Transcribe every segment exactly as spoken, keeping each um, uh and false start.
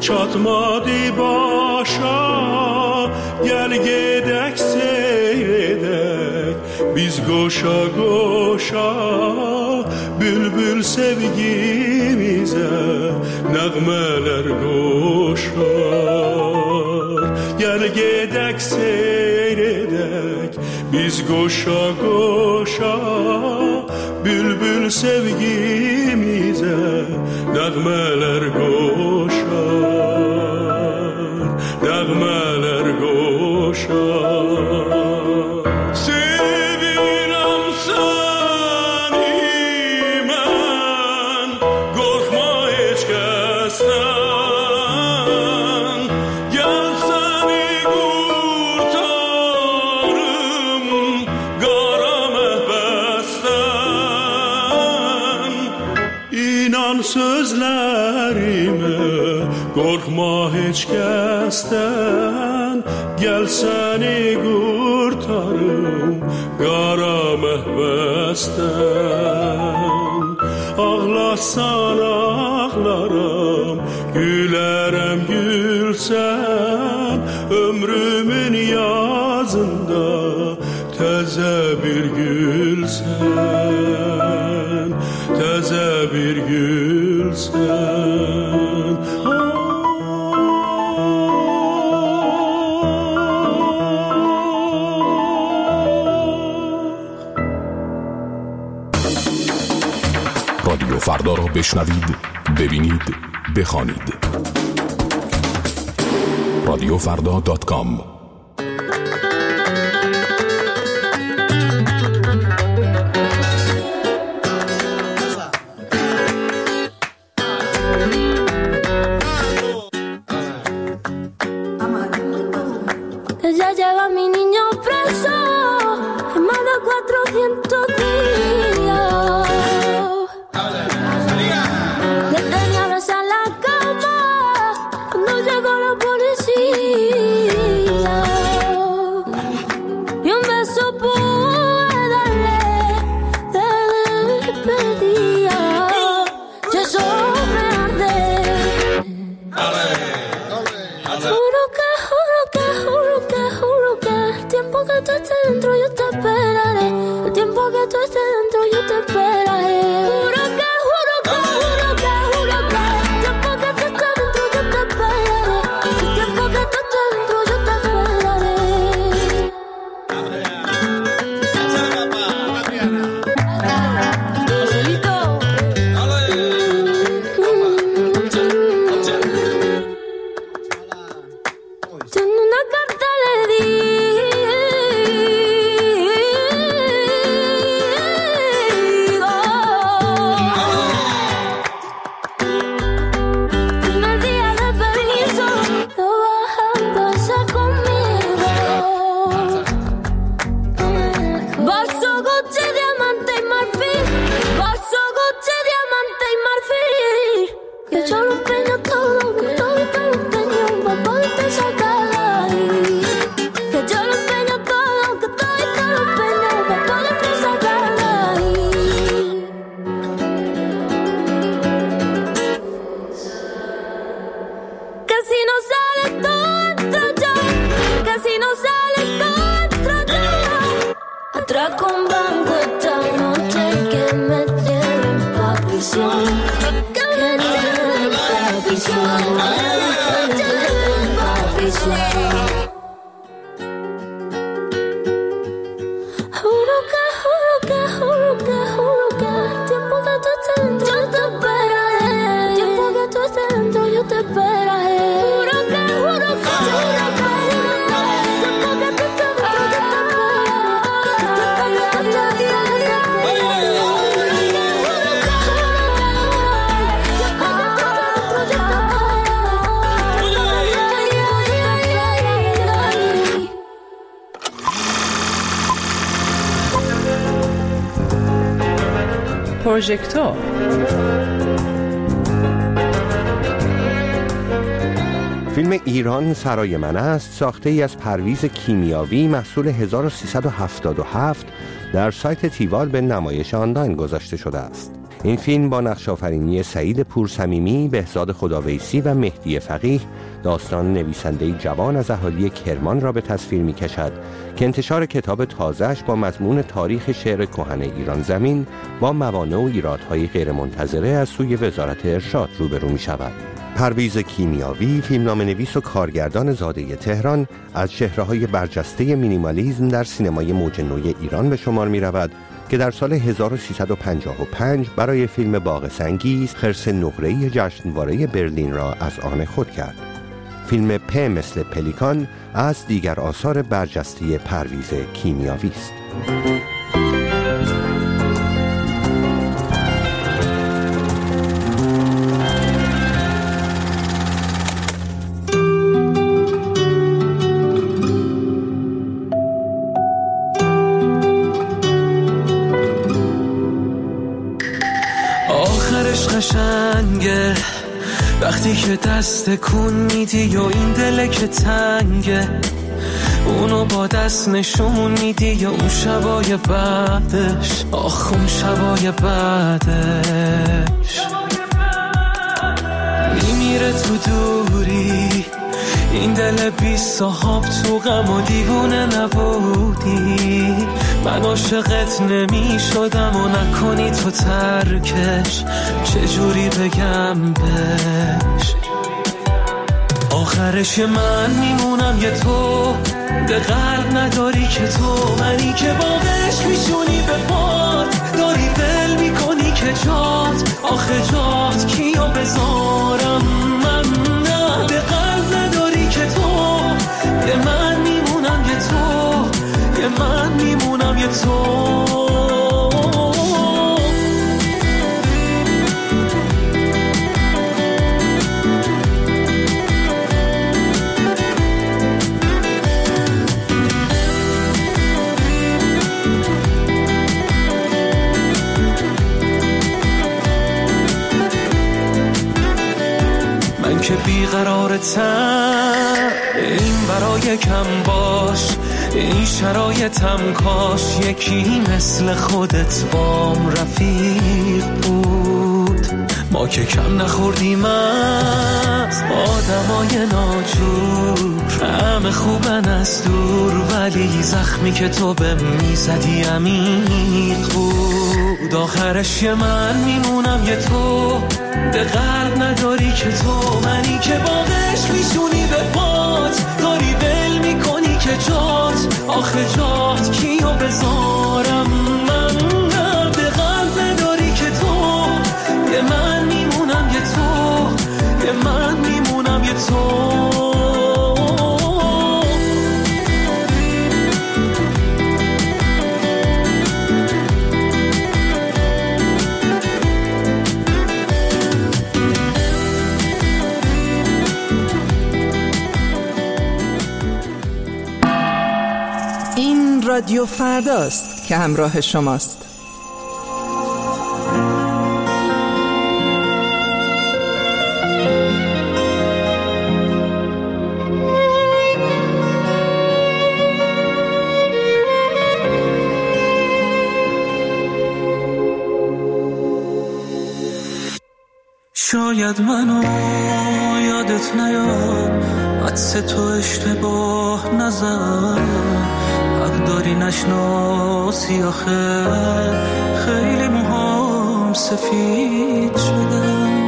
çatmadı başa. Gel gedek seyredek biz koşa koşa, bülbül sevgimize nəğmələr qoşar. Gel gedek seyredek biz koşa koşa, bülbül sevgimize nəğmələr qoşar, nəğmələr qoşar. Sevirəm səni mən, qorxma heç kəsdən. Gəl səni qurtarım qara məhbəsdən. İnan sözlərimə, qorxma heç kəsdən. Gəl səni qurtarım qara məhbəsdən. Ağlasan ağlaram, gülərəm gülsən. Ömrümün yazında təzə bir gülsən, təzə bir gülsən. رادیو فردا را بشنوید، ببینید، بخوانید. رادیو فردا دات کام. Ya lleva mi niño preso, más de cuatrocientos días. Le tenía abrazar la cama cuando llegó la policía. Y un beso pude darle de despedida. Y eso me arde. Juro que, juro que, juro que, juro que el tiempo que tú estés dentro yo te esperaré. El tiempo que tú estés dentro yo te esperaré. Juro que, juro que, juro que, juro que el tiempo que tú estés dentro yo te esperaré. El tiempo que tú estés dentro yo te esperaré. Joselito. Yo en una carta le di primer día de permiso, lo bajándose conmigo. Bolso Gucci, diamante y marfil. Bolso Gucci, diamante y marfil. Que yo lo empeño todo, que todo te lo empeño para poderte sacar de ahí. Que yo lo empeño todo, que todo te lo empeño para poderte sacar de ahí. Que si no sale todo entro yo, que si no sale todo entro yo. Atraco un banco esta noche y que me lleven pa' prisión. Que me lleven pa' prisión. Que me lleven pa' prisión. Juro que, juro que, juro que, juro que el tiempo que tú estés dentro yo te esperaré. El tiempo que tú estés dentro yo te esperaré. Juro que, juro que, juro que, juro que el tiempo que tú estés dentro yo te پروژکتور. فیلم ایران سرای من است ساخته ای از پرویز کیمیاوی محصول هزار و سیصد و هفتاد و هفت در سایت تیوال به نمایش آنلاین گذاشته شده است. این فیلم با نقش‌آفرینی سعید پورصمیمی، بهزاد خداویسی و مهدی فقیه داستان نویسنده جوان از اهالی کرمان را به تصویر می‌کشد که انتشار کتاب تازه‌اش با مضمون تاریخ شعر کهن ایران زمین با موانع و ایرادهای غیرمنتظره از سوی وزارت ارشاد روبرو می‌شود. پرویز کیمیاوی، فیلمنامه‌نویس و کارگردان زاده تهران، از چهره‌های برجسته مینیمالیسم در سینمای موج نو ایران به شمار می‌رود که در سال هزار و سیصد و پنجاه و پنج برای فیلم باغ سنگیز خرس نقره‌ای جشنواره برلین را از آن خود کرد. فیلم پ مثل پلیکان از دیگر آثار برجسته پرویز کیمیاوی است. قشنگه وقتی که دست کن میدی و این دله که تنگه اونو با دست نشون میدی یا اون شبای بعدش، آخ اون شبای بعدش میمیره تو دوری این دل بی صاحب تو غم و دیوونه نبودی، من عاشقت نمی شدم و نکنی تو ترکش، چجوری بگم بهش آخرش من میمونم یه تو به قلب نداری که تو منی که باقش میشونی به پات داری ول میکنی که جات آخه جات کیو بذارم من نه به قلب نداری که تو یه من میمونم یه تو یه من میمونم یه تو که بیقرارتم این برای کم باش این شرایطم کاش یکی مثل خودت بام رفیق بود، ما که کم نخوردیم از آدمای ناجور، همه خوبن از دور ولی زخمی که تو به میزدی عمیق بود، آخرش یه من میمونم یه تو به قلب نداری که تو منی که باقش میشونی به پات داری ول میکنی که جات آخه جات کیو بذارم من نه به قلب نداری که تو یه من میمونم یه تو یه من میمونم یه تو رادیو فرداست که همراه شماست. شاید منو یادت نیاد عدس تو اشتباه نزد داری نشناسی آخه خیلی موهام سفید شدم،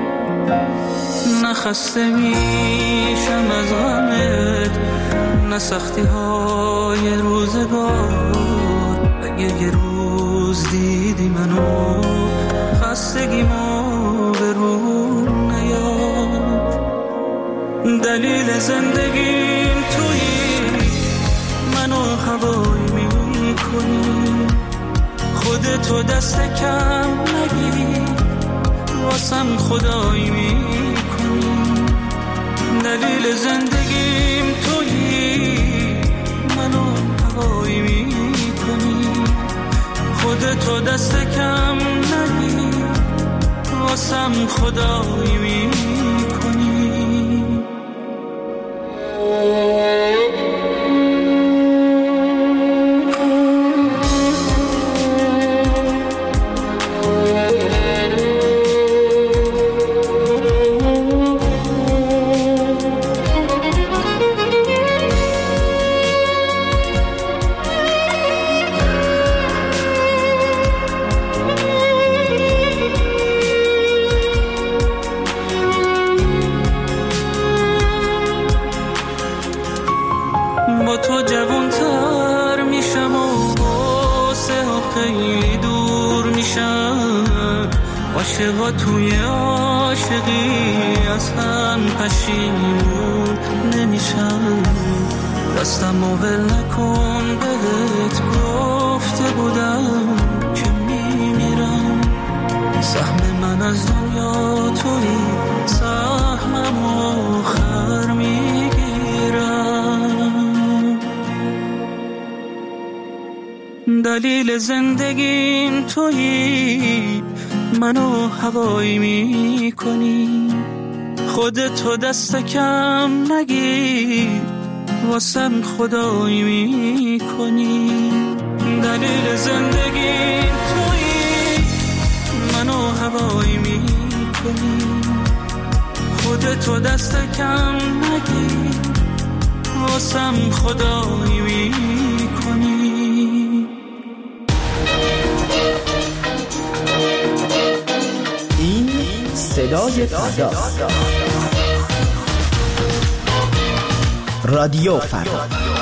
نخسته میشم از غمت نه سختی های روزگار، اگه یه روز دیدی منو خستگیمو به رو نیاد، دلیل زندگیم تویی منو هوایی میکنی، خودتو دست کم نگیری واسم خدایی میکنی، دلیل زندگیم تویی منو هوایی میکنی، خودتو دست کم نگیری واسم خدایی میکنی. خیلی دور میشن، عاشقا توی عاشقی از هم پشیمون نمیشن. دستمو ول نکن بهت گفته بودم که میمیرم، سهم من از دنیا توی سهمم آخر میگیرم. دلیل زندگیم توی منو هوایی میکنی، خودتو دست کم نگیر واسم خدایی میکنی. دلیل زندگی تویی منو هوایی میکنی، خودتو دست کم نگیر واسم خدایی میکنی. این صدای فردا، رادیو فردا.